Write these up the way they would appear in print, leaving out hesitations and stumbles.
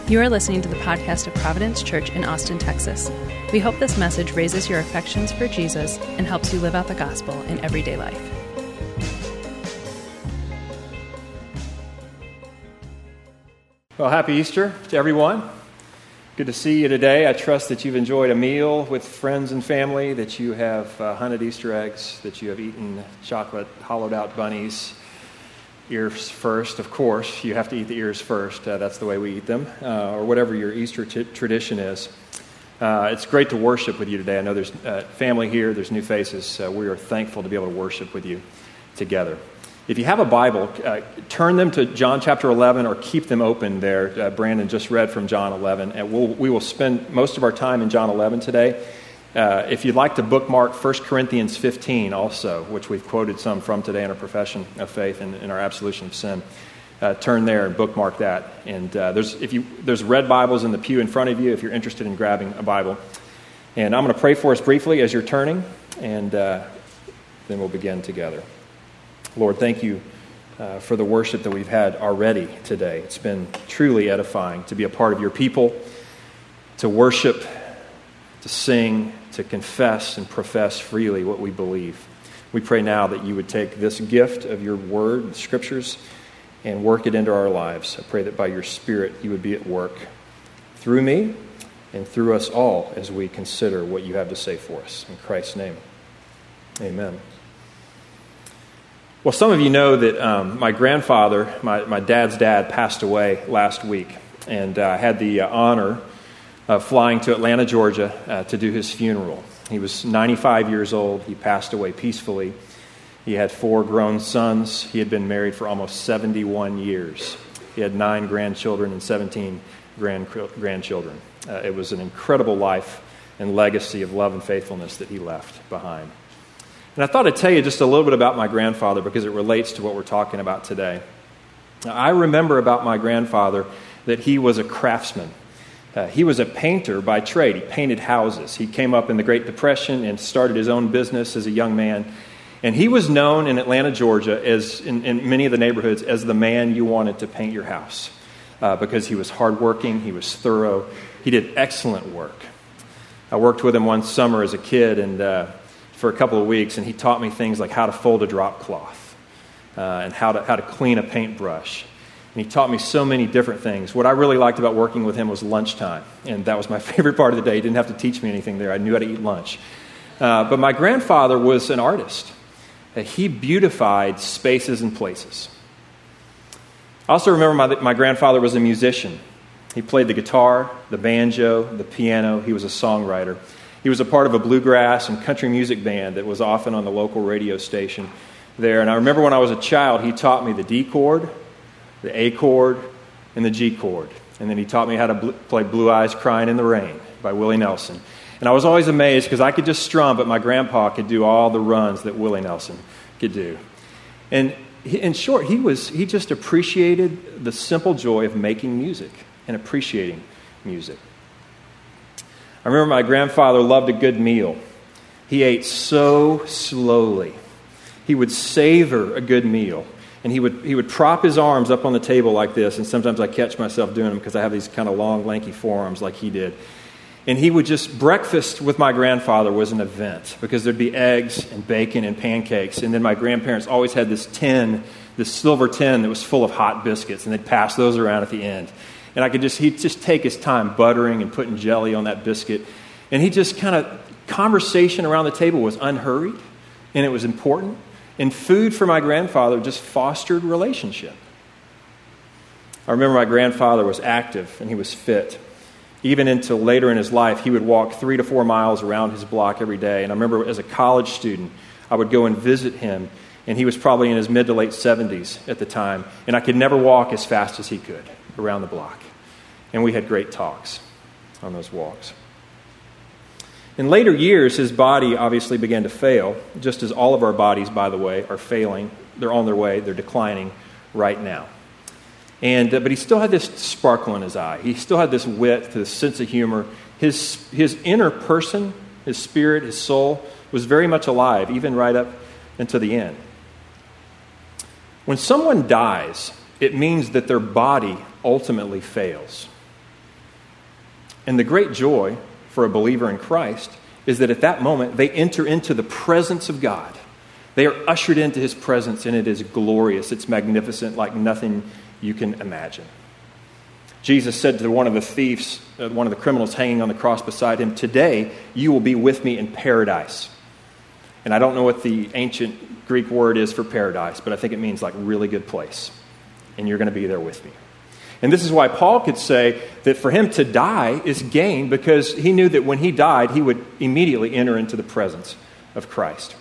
You are listening to the podcast of Providence Church in Austin, Texas. We hope this message raises your affections for Jesus and helps you live out the gospel in everyday life. Well, happy Easter to everyone. Good to see you today. I trust that you've enjoyed a meal with friends and family, that you have hunted Easter eggs, that you have eaten chocolate hollowed-out bunnies. Ears first, of course. You have to eat the ears first. That's the way we eat them, or whatever your Easter tradition is. It's great to worship with you today. I know there's family here. There's new faces. We are thankful to be able to worship with you together. If you have a Bible, turn them to John chapter 11 or keep them open there. Brandon just read from John 11, and we will spend most of our time in John 11 today. If you'd like to bookmark 1 Corinthians 15 also, which we've quoted some from today in our profession of faith and in our absolution of sin, turn there and bookmark that. And there's red Bibles in the pew in front of you if you're interested in grabbing a Bible. And I'm going to pray for us briefly as you're turning, and then we'll begin together. Lord, thank you for the worship that we've had already today. It's been truly edifying to be a part of your people, to worship, to sing, to confess and profess freely what we believe. We pray now that you would take this gift of your word, the scriptures, and work it into our lives. I pray that by your Spirit you would be at work through me and through us all as we consider what you have to say for us. In Christ's name, amen. Well, some of you know that my grandfather, my dad's dad, passed away last week, and I had the honor flying to Atlanta, Georgia, to do his funeral. He was 95 years old. He passed away peacefully. He had 4 grown sons. He had been married for almost 71 years. He had 9 grandchildren and 17 grandchildren. It was an incredible life and legacy of love and faithfulness that he left behind. And I thought I'd tell you just a little bit about my grandfather because it relates to what we're talking about today. Now, I remember about my grandfather that he was a craftsman. He was a painter by trade. He painted houses. He came up in the Great Depression and started his own business as a young man. And he was known in Atlanta, Georgia, as in many of the neighborhoods, as the man you wanted to paint your house because he was hardworking, he was thorough, he did excellent work. I worked with him one summer as a kid and for a couple of weeks, and he taught me things like how to fold a drop cloth and how to clean a paintbrush. And he taught me so many different things. What I really liked about working with him was lunchtime. And that was my favorite part of the day. He didn't have to teach me anything there. I knew how to eat lunch. But my grandfather was an artist. He beautified spaces and places. I also remember my grandfather was a musician. He played the guitar, the banjo, the piano. He was a songwriter. He was a part of a bluegrass and country music band that was often on the local radio station there. And I remember when I was a child, he taught me the D chord, the A chord, and the G chord. And then he taught me how to play Blue Eyes Crying in the Rain by Willie Nelson. And I was always amazed because I could just strum, but my grandpa could do all the runs that Willie Nelson could do. And in short, he just appreciated the simple joy of making music and appreciating music. I remember my grandfather loved a good meal. He ate so slowly. He would savor a good meal. And he would prop his arms up on the table like this, and sometimes I catch myself doing them because I have these kind of long, lanky forearms like he did. And he would breakfast with my grandfather was an event because there'd be eggs and bacon and pancakes. And then my grandparents always had this silver tin that was full of hot biscuits, and they'd pass those around at the end. And he'd just take his time buttering and putting jelly on that biscuit. And he just conversation around the table was unhurried, and it was important. And food for my grandfather just fostered relationship. I remember my grandfather was active and he was fit. Even until later in his life, he would walk 3 to 4 miles around his block every day. And I remember as a college student, I would go and visit him, and he was probably in his mid to late 70s at the time. And I could never walk as fast as he could around the block. And we had great talks on those walks. In later years, his body obviously began to fail, just as all of our bodies, by the way, are failing. They're on their way. They're declining right now. But he still had this sparkle in his eye. He still had this wit, this sense of humor. His inner person, his spirit, his soul, was very much alive, even right up until the end. When someone dies, it means that their body ultimately fails. And the great joy for a believer in Christ is that at that moment they enter into the presence of God. They are ushered into his presence, and it is glorious. It's magnificent, like nothing you can imagine. Jesus said to one of the thieves, one of the criminals hanging on the cross beside him, "Today you will be with me in paradise." And I don't know what the ancient Greek word is for paradise, but I think it means like really good place. And you're going to be there with me. And this is why Paul could say that for him to die is gain, because he knew that when he died, he would immediately enter into the presence of Christ.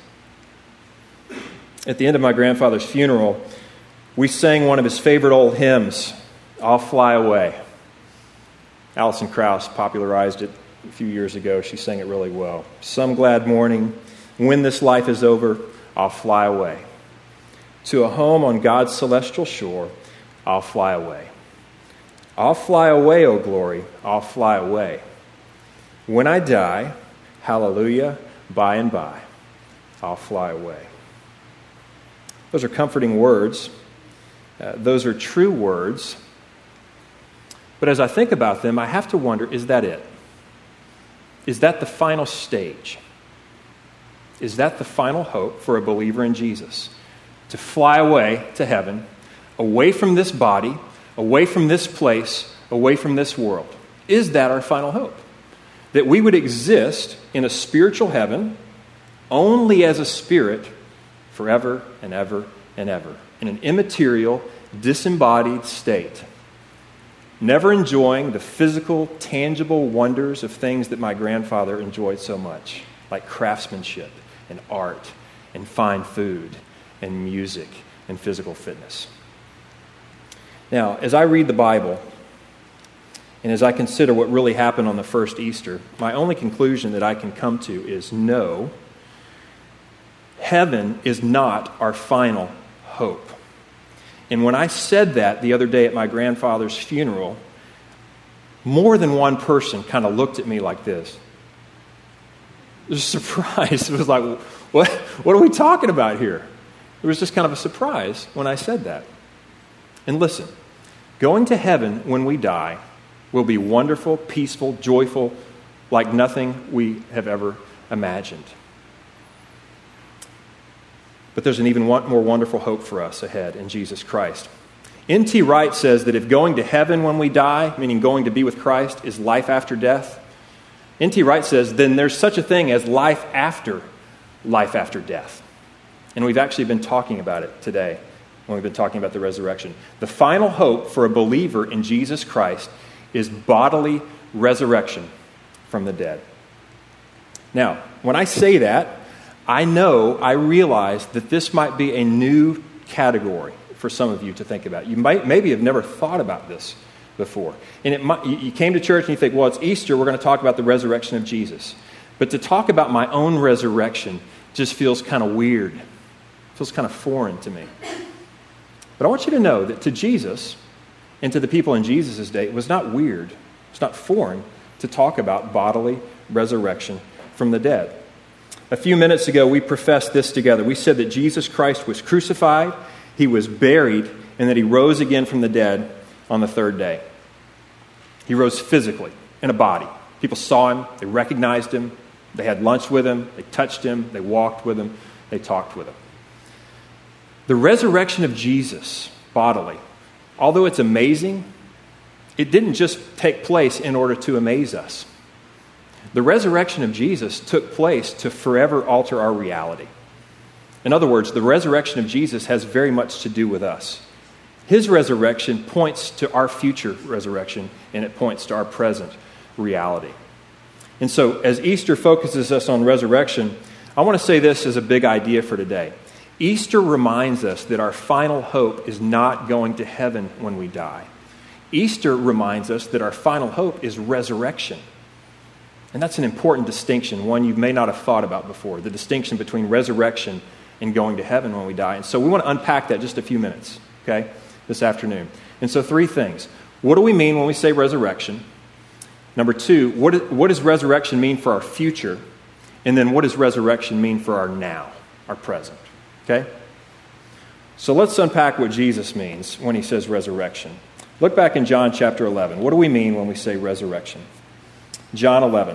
At the end of my grandfather's funeral, we sang one of his favorite old hymns, "I'll Fly Away." Alison Krauss popularized it a few years ago. She sang it really well. "Some glad morning, when this life is over, I'll fly away. To a home on God's celestial shore, I'll fly away. I'll fly away, O glory, I'll fly away. When I die, hallelujah, by and by, I'll fly away." Those are comforting words. Those are true words. But as I think about them, I have to wonder, is that it? Is that the final stage? Is that the final hope for a believer in Jesus? To fly away to heaven, away from this body, away from this place, away from this world. Is that our final hope? That we would exist in a spiritual heaven only as a spirit forever and ever and ever, in an immaterial, disembodied state, never enjoying the physical, tangible wonders of things that my grandfather enjoyed so much, like craftsmanship and art and fine food and music and physical fitness. Now, as I read the Bible, and as I consider what really happened on the first Easter, my only conclusion that I can come to is no, heaven is not our final hope. And when I said that the other day at my grandfather's funeral, more than one person kind of looked at me like this. It was a surprise. It was like, what are we talking about here? It was just kind of a surprise when I said that. And listen, going to heaven when we die will be wonderful, peaceful, joyful, like nothing we have ever imagined. But there's an even more wonderful hope for us ahead in Jesus Christ. N.T. Wright says that if going to heaven when we die, meaning going to be with Christ, is life after death, N.T. Wright says, then there's such a thing as life after death. And we've actually been talking about it today when we've been talking about the resurrection. The final hope for a believer in Jesus Christ is bodily resurrection from the dead. Now, when I say that, I realize that this might be a new category for some of you to think about. You maybe have never thought about this before. And you came to church and you think, well, it's Easter, we're going to talk about the resurrection of Jesus. But to talk about my own resurrection just feels kind of weird. Feels kind of foreign to me. But I want you to know that to Jesus and to the people in Jesus' day, it was not weird, it's not foreign to talk about bodily resurrection from the dead. A few minutes ago, we professed this together. We said that Jesus Christ was crucified, he was buried, and that he rose again from the dead on the third day. He rose physically, in a body. People saw him, they recognized him, they had lunch with him, they touched him, they walked with him, they talked with him. The resurrection of Jesus, bodily, although it's amazing, it didn't just take place in order to amaze us. The resurrection of Jesus took place to forever alter our reality. In other words, the resurrection of Jesus has very much to do with us. His resurrection points to our future resurrection, and it points to our present reality. And so, as Easter focuses us on resurrection, I want to say this as a big idea for today. Easter reminds us that our final hope is not going to heaven when we die. Easter reminds us that our final hope is resurrection. And that's an important distinction, one you may not have thought about before, the distinction between resurrection and going to heaven when we die. And so we want to unpack that just a few minutes, okay, this afternoon. And so 3 things. What do we mean when we say resurrection? Number 2, what does resurrection mean for our future? And then what does resurrection mean for our now, our present? Okay? So let's unpack what Jesus means when he says resurrection. Look back in John chapter 11. What do we mean when we say resurrection? John 11.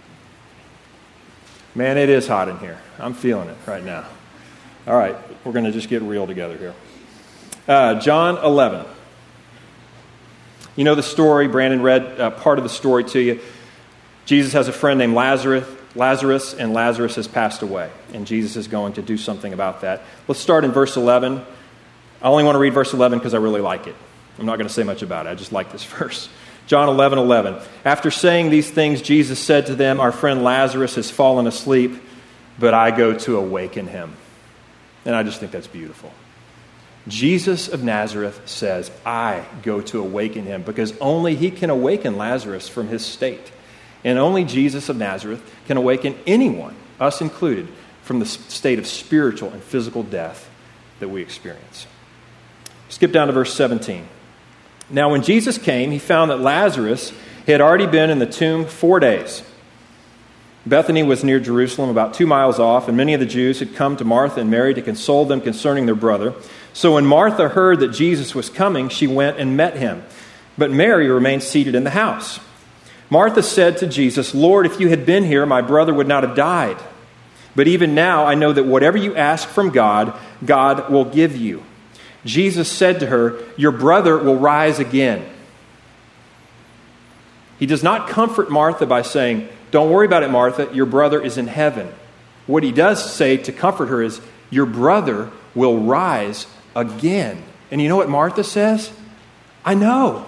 Man, it is hot in here. I'm feeling it right now. All right, we're going to just get real together here. John 11. You know the story. Brandon read part of the story to you. Jesus has a friend named Lazarus, and Lazarus has passed away. And Jesus is going to do something about that. Let's start in verse 11. I only want to read verse 11 because I really like it. I'm not going to say much about it. I just like this verse. John 11:11. After saying these things, Jesus said to them, "Our friend Lazarus has fallen asleep, but I go to awaken him." And I just think that's beautiful. Jesus of Nazareth says, I go to awaken him, because only he can awaken Lazarus from his state. And only Jesus of Nazareth can awaken anyone, us included, from the state of spiritual and physical death that we experience. Skip down to verse 17. Now when Jesus came, he found that Lazarus had already been in the tomb 4 days. Bethany was near Jerusalem, about 2 miles off, and many of the Jews had come to Martha and Mary to console them concerning their brother. So when Martha heard that Jesus was coming, she went and met him. But Mary remained seated in the house. Martha said to Jesus, "Lord, if you had been here, my brother would not have died. But even now I know that whatever you ask from God, God will give you." Jesus said to her, "Your brother will rise again." He does not comfort Martha by saying, "Don't worry about it, Martha, your brother is in heaven." What he does say to comfort her is, "Your brother will rise again." And you know what Martha says? "I know."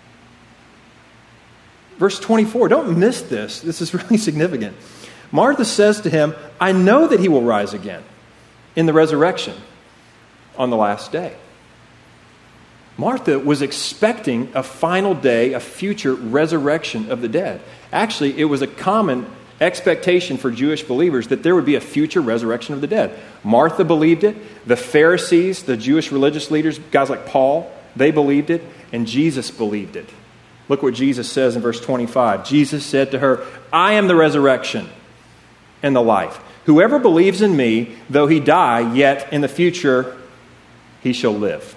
Verse 24, don't miss this. This is really significant. Martha says to him, "I know that he will rise again in the resurrection on the last day." Martha was expecting a final day, a future resurrection of the dead. Actually, it was a common expectation for Jewish believers that there would be a future resurrection of the dead. Martha believed it. The Pharisees, the Jewish religious leaders, guys like Paul, they believed it. And Jesus believed it. Look what Jesus says in verse 25. Jesus said to her, "I am the resurrection and the life. Whoever believes in me, though he die, yet in the future he shall live."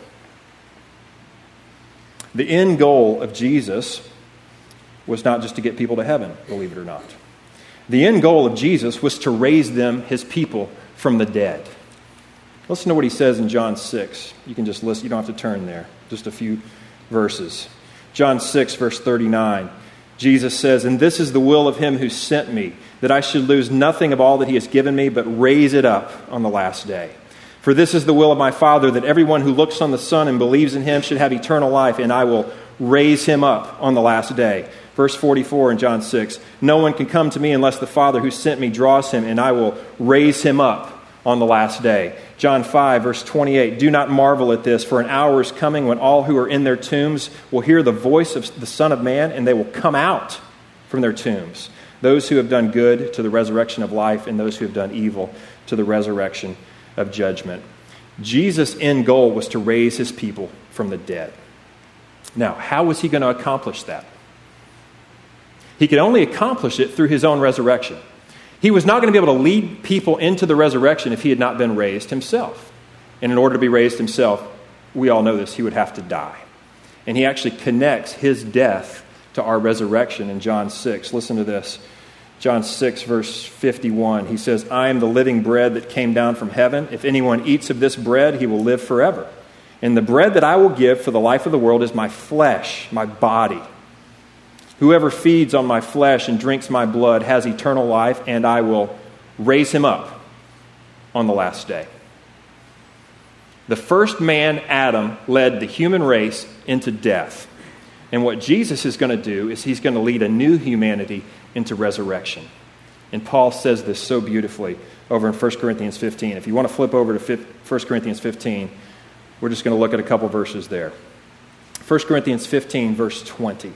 The end goal of Jesus was not just to get people to heaven, believe it or not. The end goal of Jesus was to raise them, his people, from the dead. Listen to what he says in John 6. You can just listen. You don't have to turn there. Just a few verses. John 6, verse 39. Jesus says, "And this is the will of him who sent me, that I should lose nothing of all that he has given me, but raise it up on the last day. For this is the will of my Father, that everyone who looks on the Son and believes in him should have eternal life, and I will raise him up on the last day." Verse 44 in John 6, "No one can come to me unless the Father who sent me draws him, and I will raise him up on the last day." John 5, verse 28, "Do not marvel at this, for an hour is coming when all who are in their tombs will hear the voice of the Son of Man, and they will come out from their tombs. Those who have done good to the resurrection of life, and those who have done evil to the resurrection of judgment." Jesus' end goal was to raise his people from the dead. Now, how was he going to accomplish that? He could only accomplish it through his own resurrection. He was not going to be able to lead people into the resurrection if he had not been raised himself. And in order to be raised himself, we all know this, he would have to die. And he actually connects his death to our resurrection in John 6. Listen to this. John 6, verse 51, he says, "I am the living bread that came down from heaven. If anyone eats of this bread, he will live forever. And the bread that I will give for the life of the world is my flesh, my body. Whoever feeds on my flesh and drinks my blood has eternal life, and I will raise him up on the last day." The first man, Adam, led the human race into death. And what Jesus is going to do is he's going to lead a new humanity into resurrection. And Paul says this so beautifully over in 1 Corinthians 15. If you want to flip over to 1 Corinthians 15, we're just going to look at a couple verses there. 1 Corinthians 15, verse 20.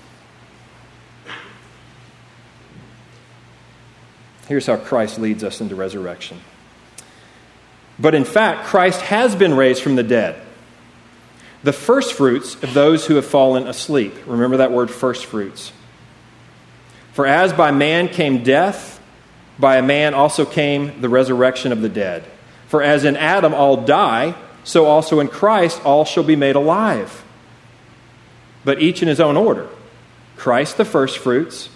Here's how Christ leads us into resurrection. "But in fact, Christ has been raised from the dead, the first fruits of those who have fallen asleep." Remember that word, first fruits. "For as by man came death, by a man also came the resurrection of the dead. For as in Adam all die, so also in Christ all shall be made alive. But each in his own order. Christ the first fruits,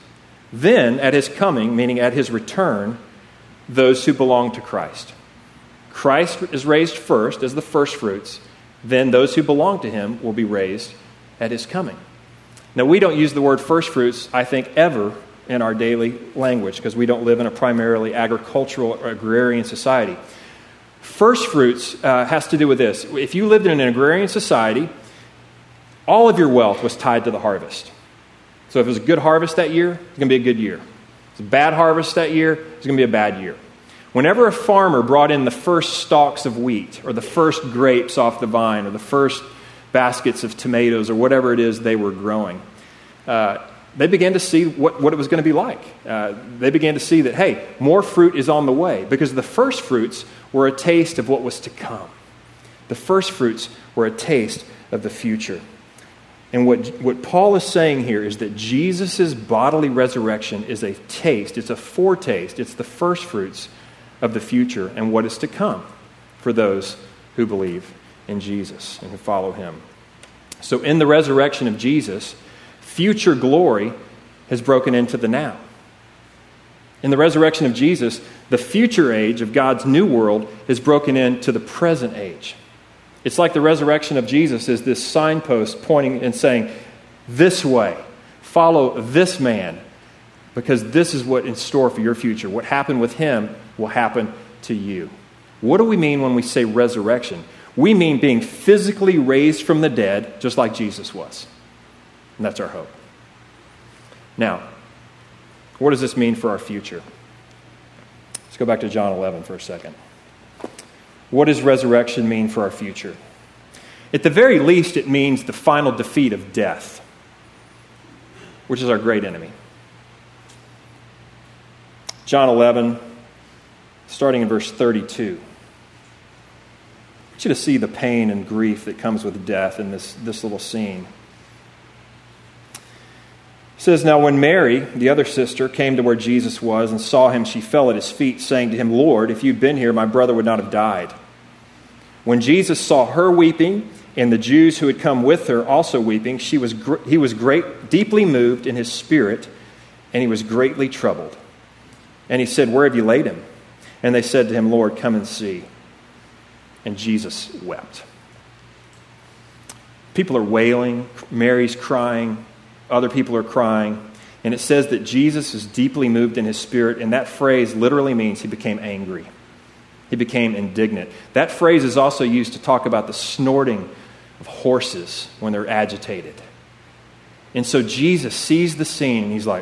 Then, at his coming, meaning at his return, those who belong to Christ. Christ is raised first as the first fruits. Then those who belong to him will be raised at his coming. Now, we don't use the word first fruits, I think, ever in our daily language because we don't live in a primarily agricultural or agrarian society. First fruits has to do with this. If you lived in an agrarian society, all of your wealth was tied to the harvest. So if it was a good harvest that year, it's going to be a good year. If it's a bad harvest that year, it's going to be a bad year. Whenever a farmer brought in the first stalks of wheat or the first grapes off the vine or the first baskets of tomatoes or whatever it is they were growing, they began to see what it was going to be like. They began to see that, hey, more fruit is on the way because the first fruits were a taste of what was to come. The first fruits were a taste of the future. And what Paul is saying here is that Jesus' bodily resurrection is a taste, it's a foretaste, it's the first fruits of the future and what is to come for those who believe in Jesus and who follow him. So in the resurrection of Jesus, future glory has broken into the now. In the resurrection of Jesus, the future age of God's new world is broken into the present age. It's like the resurrection of Jesus is this signpost pointing and saying, this way, follow this man, because this is what's in store for your future. What happened with him will happen to you. What do we mean when we say resurrection? We mean being physically raised from the dead, just like Jesus was. And that's our hope. Now, what does this mean for our future? Let's go back to John 11 for a second. What does resurrection mean for our future? At the very least, it means the final defeat of death, which is our great enemy. John 11, starting in verse 32. I want you to see the pain and grief that comes with death in this little scene. It says, now when Mary, the other sister, came to where Jesus was and saw him, she fell at his feet, saying to him, Lord, if you'd been here, my brother would not have died. When Jesus saw her weeping, and the Jews who had come with her also weeping, he was deeply moved in his spirit, and he was greatly troubled. And he said, where have you laid him? And they said to him, Lord, come and see. And Jesus wept. People are wailing, Mary's crying, other people are crying, and it says that Jesus is deeply moved in his spirit, and that phrase literally means he became angry. He became indignant. That phrase is also used to talk about the snorting of horses when they're agitated. And so Jesus sees the scene, and he's like,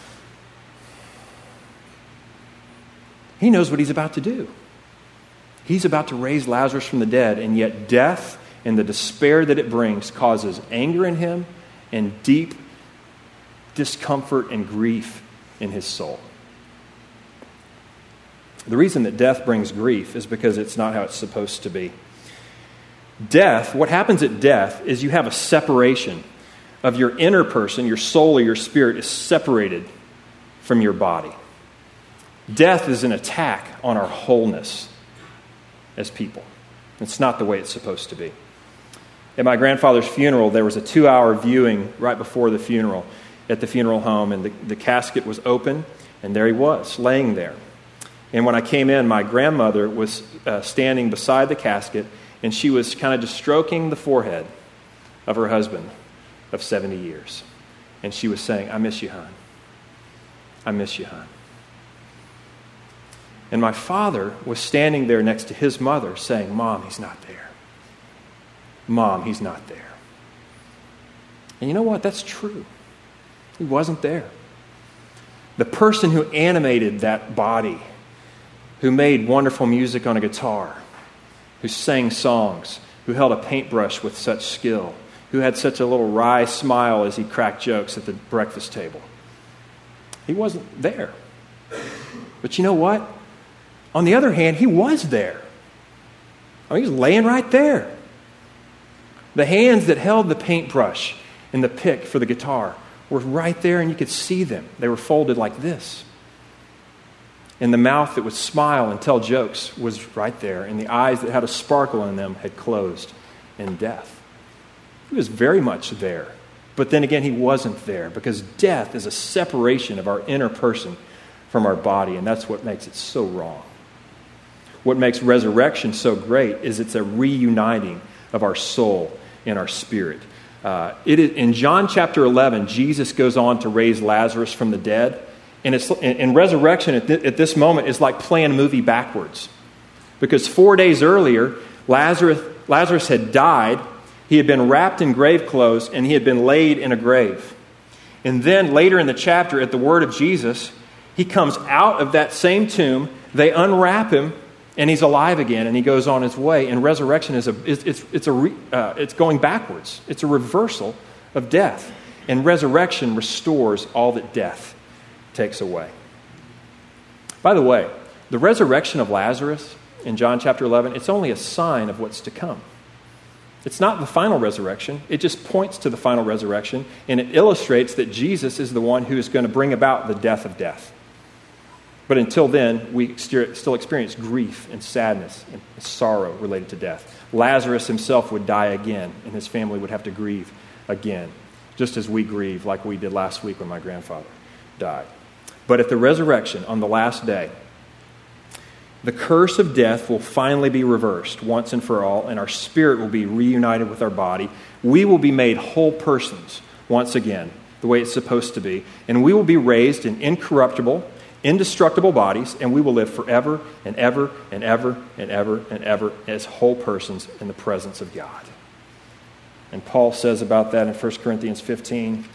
he knows what he's about to do. He's about to raise Lazarus from the dead, and yet death and the despair that it brings causes anger in him and deep discomfort and grief in his soul. The reason that death brings grief is because it's not how it's supposed to be. Death, what happens at death is you have a separation of your inner person, your soul or your spirit is separated from your body. Death is an attack on our wholeness as people. It's not the way it's supposed to be. At my grandfather's funeral, there was a 2-hour viewing right before the funeral at the funeral home, and the casket was open, and there he was, laying there. And when I came in, my grandmother was standing beside the casket, and she was kind of just stroking the forehead of her husband of 70 years. And she was saying, I miss you, hon. I miss you, hon. And my father was standing there next to his mother saying, Mom, he's not there. Mom, he's not there. And you know what? That's true. He wasn't there. The person who animated that body, who made wonderful music on a guitar, who sang songs, who held a paintbrush with such skill, who had such a little wry smile as he cracked jokes at the breakfast table. He wasn't there. But you know what? On the other hand, he was there. I mean, he was laying right there. The hands that held the paintbrush and the pick for the guitar were right there, and you could see them. They were folded like this. And the mouth that would smile and tell jokes was right there, and the eyes that had a sparkle in them had closed in death. He was very much there But then again, he wasn't there, because death is a separation of our inner person from our body, and that's what makes it so wrong. What makes resurrection so great is it's a reuniting of our soul and our spirit. In John chapter 11, Jesus goes on to raise Lazarus from the dead, and resurrection at this moment is like playing a movie backwards. Because 4 days earlier, Lazarus had died. He had been wrapped in grave clothes, and he had been laid in a grave. And then later in the chapter, at the word of Jesus, he comes out of that same tomb. They unwrap him, and he's alive again, and he goes on his way. And resurrection it's going backwards. It's a reversal of death. And resurrection restores all that death takes away. By the way, the resurrection of Lazarus in John chapter 11, it's only a sign of what's to come. It's not the final resurrection. It just points to the final resurrection, and it illustrates that Jesus is the one who is going to bring about the death of death. But until then, we still experience grief and sadness and sorrow related to death. Lazarus himself would die again, and his family would have to grieve again, just as we grieve like we did last week when my grandfather died. But at the resurrection, on the last day, the curse of death will finally be reversed once and for all, and our spirit will be reunited with our body. We will be made whole persons once again, the way it's supposed to be, and we will be raised in incorruptible, indestructible bodies, and we will live forever and ever and ever and ever and ever as whole persons in the presence of God. And Paul says about that in 1 Corinthians 15,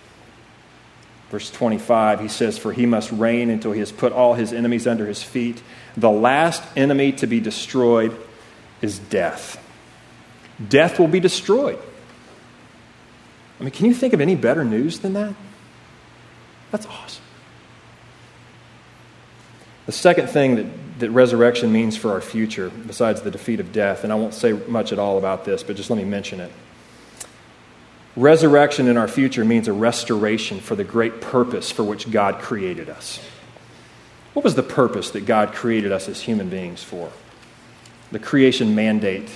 verse 25, he says, "For he must reign until he has put all his enemies under his feet. The last enemy to be destroyed is death." Death will be destroyed. I mean, can you think of any better news than that? That's awesome. The second thing that resurrection means for our future, besides the defeat of death, and I won't say much at all about this, but just let me mention it. Resurrection in our future means a restoration for the great purpose for which God created us. What was the purpose that God created us as human beings for? The creation mandate.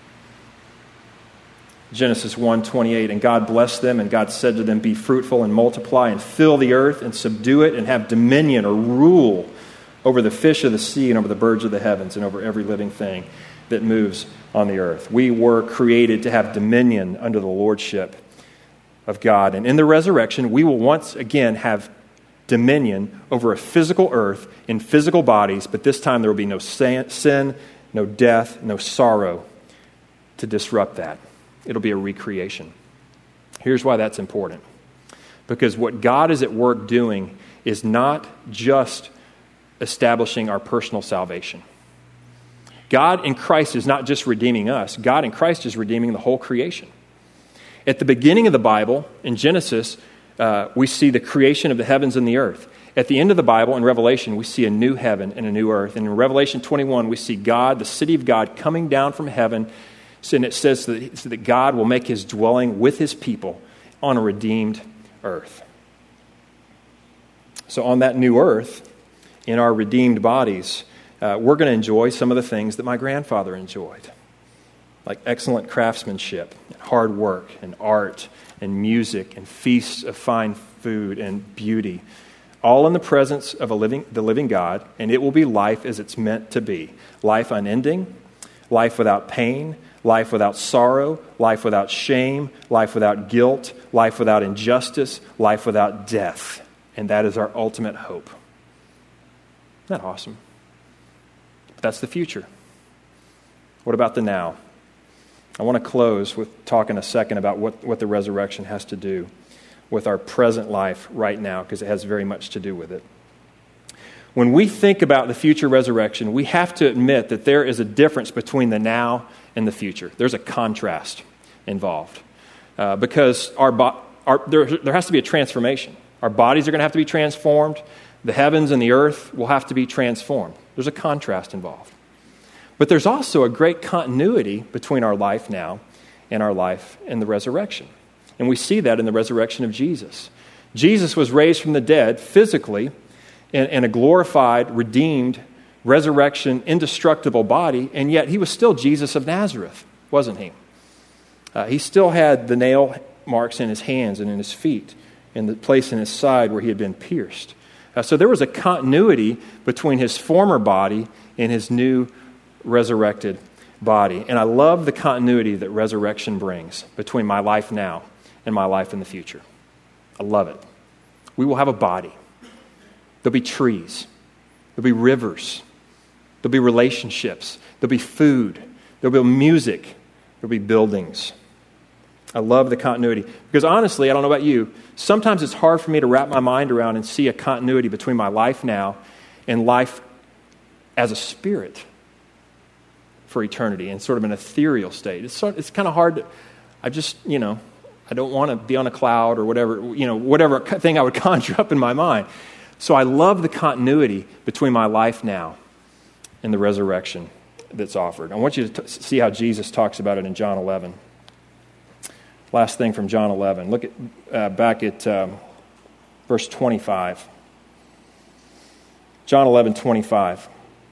Genesis 1:28, "And God blessed them, and God said to them, 'Be fruitful and multiply, and fill the earth, and subdue it, and have dominion,'" or rule, "over the fish of the sea, and over the birds of the heavens, and over every living thing that moves on the earth." We were created to have dominion under the lordship of God. And in the resurrection, we will once again have dominion over a physical earth in physical bodies, but this time there will be no sin, no death, no sorrow to disrupt that. It'll be a recreation. Here's why that's important. Because what God is at work doing is not just establishing our personal salvation. God in Christ is not just redeeming us. God in Christ is redeeming the whole creation. At the beginning of the Bible, in Genesis, we see the creation of the heavens and the earth. At the end of the Bible, in Revelation, we see a new heaven and a new earth. And in Revelation 21, we see God, the city of God, coming down from heaven. And it says that God will make his dwelling with his people on a redeemed earth. So on that new earth, in our redeemed bodies, we're going to enjoy some of the things that my grandfather enjoyed, like excellent craftsmanship, hard work, and art, and music, and feasts of fine food and beauty, all in the presence of the living God, and it will be life as it's meant to be. Life unending, life without pain, life without sorrow, life without shame, life without guilt, life without injustice, life without death. And that is our ultimate hope. Isn't that awesome? But that's the future. What about the now? I want to close with talking a second about what the resurrection has to do with our present life right now, because it has very much to do with it. When we think about the future resurrection, we have to admit that there is a difference between the now and the future. There's a contrast involved because there has to be a transformation. Our bodies are going to have to be transformed. The heavens and the earth will have to be transformed. There's a contrast involved. But there's also a great continuity between our life now and our life in the resurrection. And we see that in the resurrection of Jesus. Jesus was raised from the dead physically in a glorified, redeemed, resurrection, indestructible body, and yet he was still Jesus of Nazareth, wasn't he? He still had the nail marks in his hands and in his feet, and the place in his side where he had been pierced. So there was a continuity between his former body and his new resurrected body. And I love the continuity that resurrection brings between my life now and my life in the future. I love it. We will have a body. There'll be trees. There'll be rivers. There'll be relationships. There'll be food. There'll be music. There'll be buildings. I love the continuity. Because honestly, I don't know about you, sometimes it's hard for me to wrap my mind around and see a continuity between my life now and life as a spirit for eternity in sort of an ethereal state. It's kind of hard. I don't want to be on a cloud or whatever thing I would conjure up in my mind. So I love the continuity between my life now and the resurrection that's offered. I want you to see how Jesus talks about it in John 11. Last thing from John 11. Look at back at verse 25. John 11:25.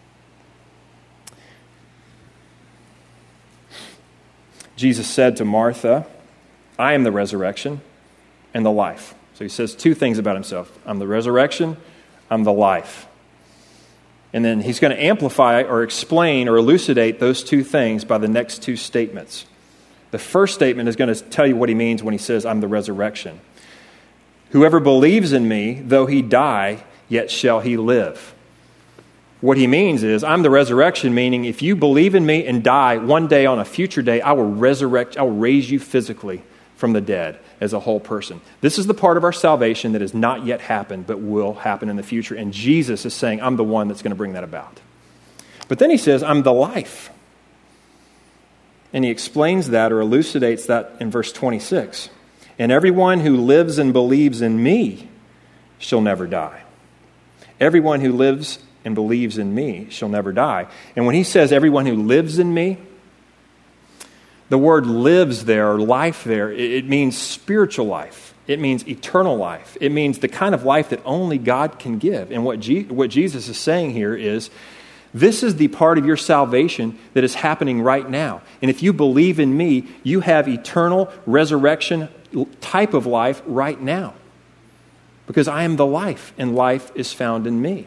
Jesus said to Martha, I am the resurrection and the life. So he says two things about himself. I'm the resurrection, I'm the life. And then he's going to amplify or explain or elucidate those two things by the next two statements. The first statement is going to tell you what he means when he says, I'm the resurrection. Whoever believes in me, though he die, yet shall he live. What he means is, I'm the resurrection, meaning if you believe in me and die one day on a future day, I will raise you physically from the dead as a whole person. This is the part of our salvation that has not yet happened, but will happen in the future. And Jesus is saying, I'm the one that's going to bring that about. But then he says, I'm the life. And he explains that or elucidates that in verse 26. And everyone who lives and believes in me shall never die. Everyone who lives and believes in me shall never die. And when he says everyone who lives in me, the word lives there, or life there, it means spiritual life. It means eternal life. It means the kind of life that only God can give. And what Jesus is saying here is, this is the part of your salvation that is happening right now. And if you believe in me, you have eternal resurrection type of life right now. Because I am the life, and life is found in me.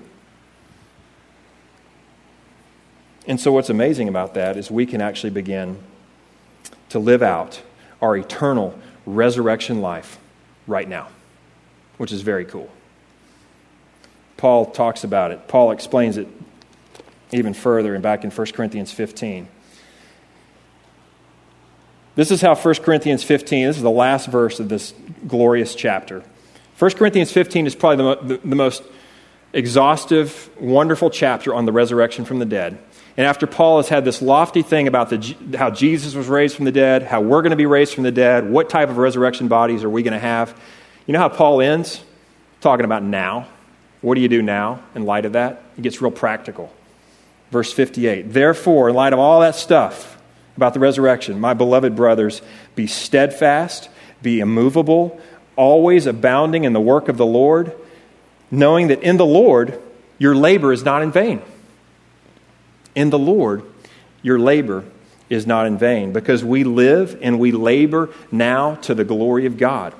And so what's amazing about that is we can actually begin to live out our eternal resurrection life right now, which is very cool. Paul talks about it. Paul explains it even further and back in 1 Corinthians 15. This is how 1 Corinthians 15, this is the last verse of this glorious chapter. 1 Corinthians 15 is probably the most exhaustive, wonderful chapter on the resurrection from the dead. And after Paul has had this lofty thing about how Jesus was raised from the dead, how we're going to be raised from the dead, what type of resurrection bodies are we going to have, you know how Paul ends? Talking about now. What do you do now in light of that? He gets real practical. Verse 58, therefore, in light of all that stuff about the resurrection, my beloved brothers, be steadfast, be immovable, always abounding in the work of the Lord, knowing that in the Lord your labor is not in vain. In the Lord, your labor is not in vain, because we live and we labor now to the glory of God.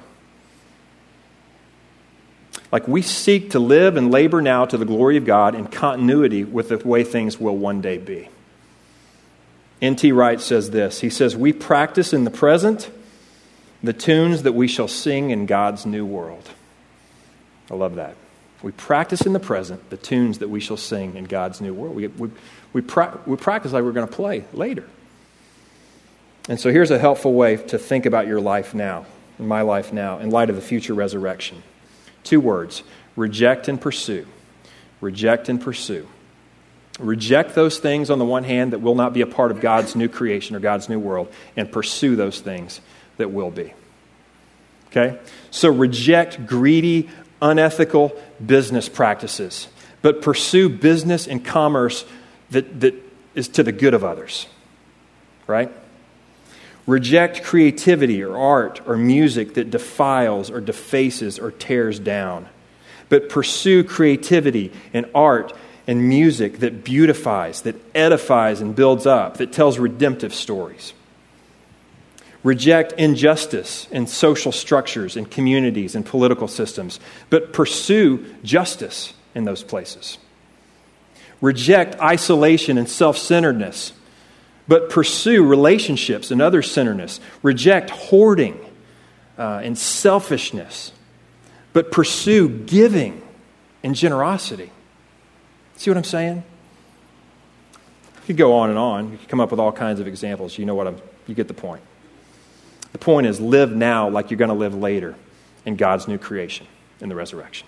Like we seek to live and labor now to the glory of God in continuity with the way things will one day be. N.T. Wright says this. He says, we practice in the present the tunes that we shall sing in God's new world. I love that. We practice in the present the tunes that we shall sing in God's new world. We practice like we're going to play later. And so here's a helpful way to think about your life now, my life now, in light of the future resurrection. 2 words, reject and pursue. Reject and pursue. Reject those things on the one hand that will not be a part of God's new creation or God's new world, and pursue those things that will be. Okay? So reject greedy, unethical business practices, but pursue business and commerce that is to the good of others. Right? Reject creativity or art or music that defiles or defaces or tears down, but pursue creativity and art and music that beautifies, that edifies and builds up, that tells redemptive stories. Reject injustice in social structures, in communities, and political systems, but pursue justice in those places. Reject isolation and self-centeredness, but pursue relationships and other-centeredness. Reject hoarding and selfishness, but pursue giving and generosity. See what I'm saying? You could go on and on. You could come up with all kinds of examples. You get the point. The point is, live now like you're going to live later in God's new creation, in the resurrection.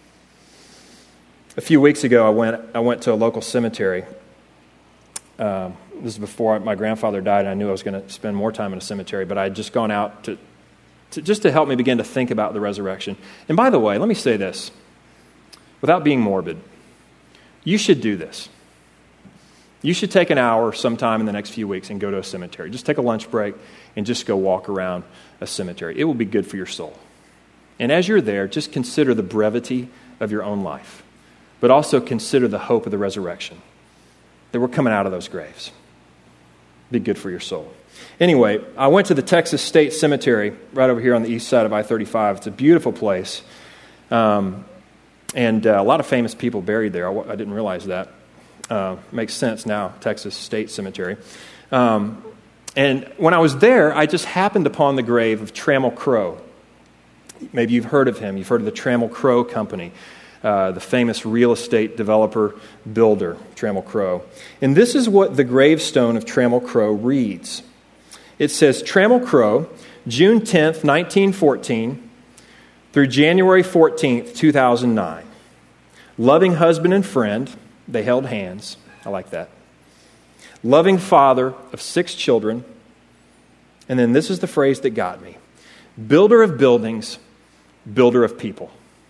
A few weeks ago, I went to a local cemetery. This is before my grandfather died, and I knew I was going to spend more time in a cemetery, but I had just gone out to help me begin to think about the resurrection. And by the way, let me say this, without being morbid, you should do this. You should take an hour sometime in the next few weeks and go to a cemetery. Just take a lunch break and just go walk around a cemetery. It will be good for your soul. And as you're there, just consider the brevity of your own life, but also consider the hope of the resurrection, that we're coming out of those graves. Be good for your soul. Anyway, I went to the Texas State Cemetery right over here on the east side of I-35. It's a beautiful place. And a lot of famous people buried there. I didn't realize that. Makes sense now, Texas State Cemetery. And when I was there, I just happened upon the grave of Trammell Crow. Maybe you've heard of him. You've heard of the Trammell Crow Company, the famous real estate developer builder, Trammell Crow. And this is what the gravestone of Trammell Crow reads. It says, Trammell Crow, June 10th, 1914, through January 14th, 2009. Loving husband and friend. They held hands. I like that. Loving father of 6 children. And then this is the phrase that got me. Builder of buildings, builder of people.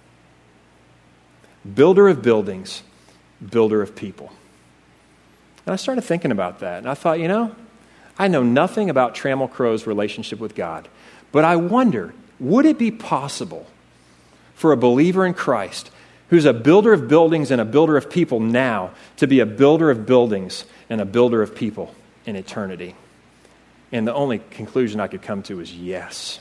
Builder of buildings, builder of people. And I started thinking about that. And I thought, I know nothing about Trammell Crow's relationship with God. But I wonder, would it be possible for a believer in Christ who's a builder of buildings and a builder of people now to be a builder of buildings and a builder of people in eternity? And the only conclusion I could come to is yes.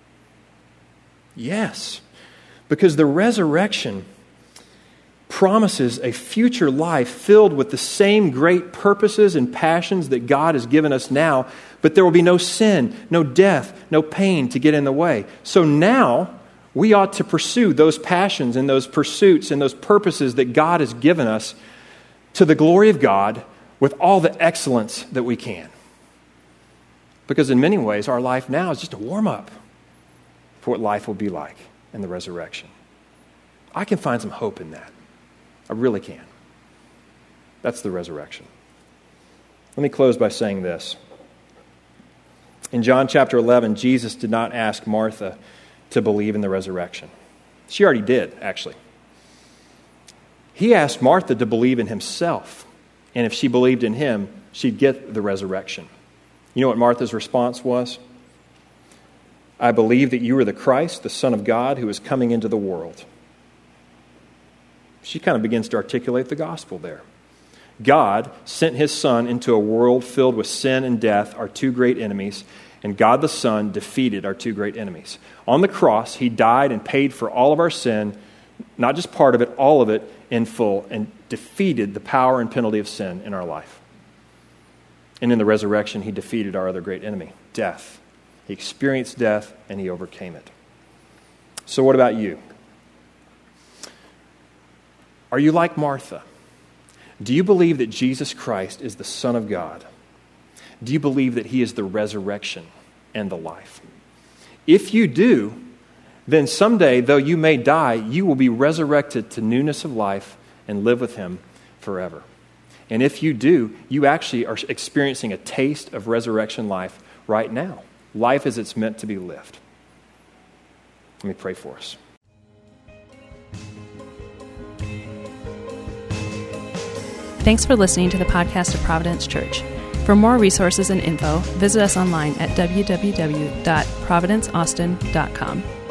Yes. Because the resurrection promises a future life filled with the same great purposes and passions that God has given us now, but there will be no sin, no death, no pain to get in the way. So now, we ought to pursue those passions and those pursuits and those purposes that God has given us to the glory of God with all the excellence that we can. Because in many ways, our life now is just a warm-up for what life will be like in the resurrection. I can find some hope in that. I really can. That's the resurrection. Let me close by saying this. In John chapter 11, Jesus did not ask Martha to believe in the resurrection. She already did, actually. He asked Martha to believe in himself. And if she believed in him, she'd get the resurrection. You know what Martha's response was? I believe that you are the Christ, the Son of God, who is coming into the world. She kind of begins to articulate the gospel there. God sent his Son into a world filled with sin and death, our 2 great enemies, and God the Son defeated our 2 great enemies. On the cross, he died and paid for all of our sin, not just part of it, all of it in full, and defeated the power and penalty of sin in our life. And in the resurrection, he defeated our other great enemy, death. He experienced death, and he overcame it. So what about you? Are you like Martha? Do you believe that Jesus Christ is the Son of God? Do you believe that he is the resurrection and the life? If you do, then someday, though you may die, you will be resurrected to newness of life and live with him forever. And if you do, you actually are experiencing a taste of resurrection life right now. Life as it's meant to be lived. Let me pray for us. Thanks for listening to the podcast of Providence Church. For more resources and info, visit us online at www.providenceaustin.com.